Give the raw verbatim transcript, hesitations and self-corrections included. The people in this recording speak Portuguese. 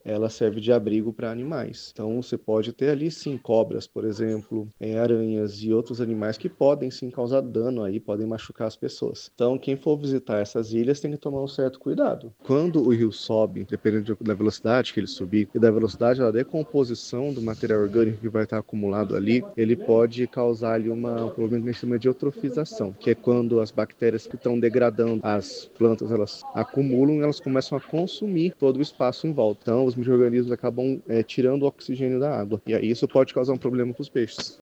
ela serve de abrigo para animais. Então você pode ter ali sim cobras, por exemplo, é, aranhas e outros animais que podem sim causar dano aí, podem machucar as pessoas. Então quem for visitar essas ilhas tem que tomar um certo cuidado. Quando o rio sobe, dependendo da velocidade que ele subir e da velocidade da decomposição do material orgânico que vai estar acumulado ali, ele pode causar ali uma, um problema que a gente chama de eutrofização, que é quando as bactérias que estão degradando as plantas, elas acumulam e elas começam a consumir todo o espaço em volta. Então, os micro-organismos acabam é, tirando o oxigênio da água. E aí isso pode causar um problema para os peixes.